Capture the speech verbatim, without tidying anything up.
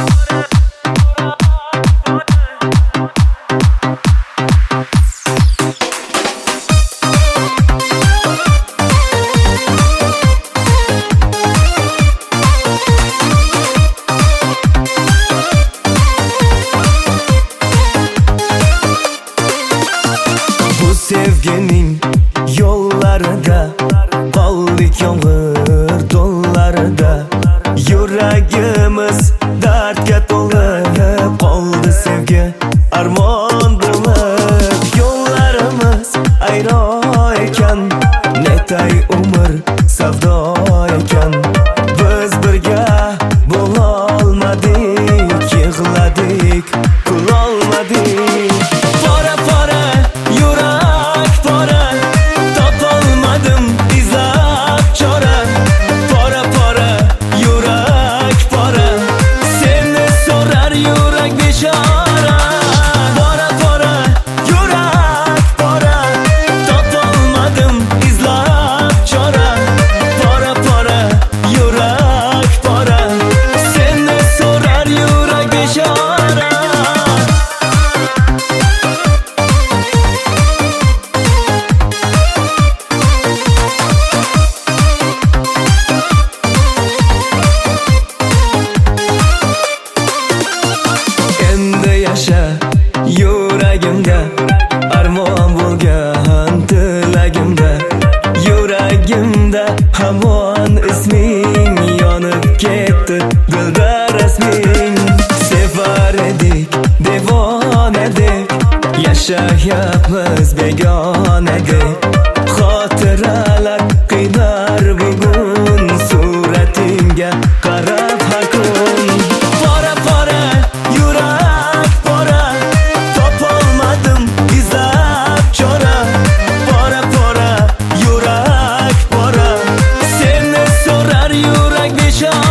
Sevgining yollarida qoldik yomg'ir do'llarida, yuragimiz dardga to'lib qoldi sevgi armon bo'lib. Yo'llarimiz ayro ekan, netay umr savdo ekan. Biz birga bo'lolmadik, yig'ladik, kulolmadik. Pora pora yurak pora, topolmadim izlab chora. Pora pora yurak pora, seni so'rar yurak bechora. Pora pora yurak pora, topolmadim izlab chora. Pora pora yurak pora, seni so'rar yurak bechora. Yuragimda armon bo'lgan tilagimda, yuragimda hamon isming yonib ketdi, dilda rasming. Sevar edik devonadek, yashayapmiz begonadek. Xotiralar qiynar bugun, suratingga qarab har kun. Pora pora yurak pora, topolmadim izlab chora. Pora pora yurak pora, seni so'rar yurak bechora.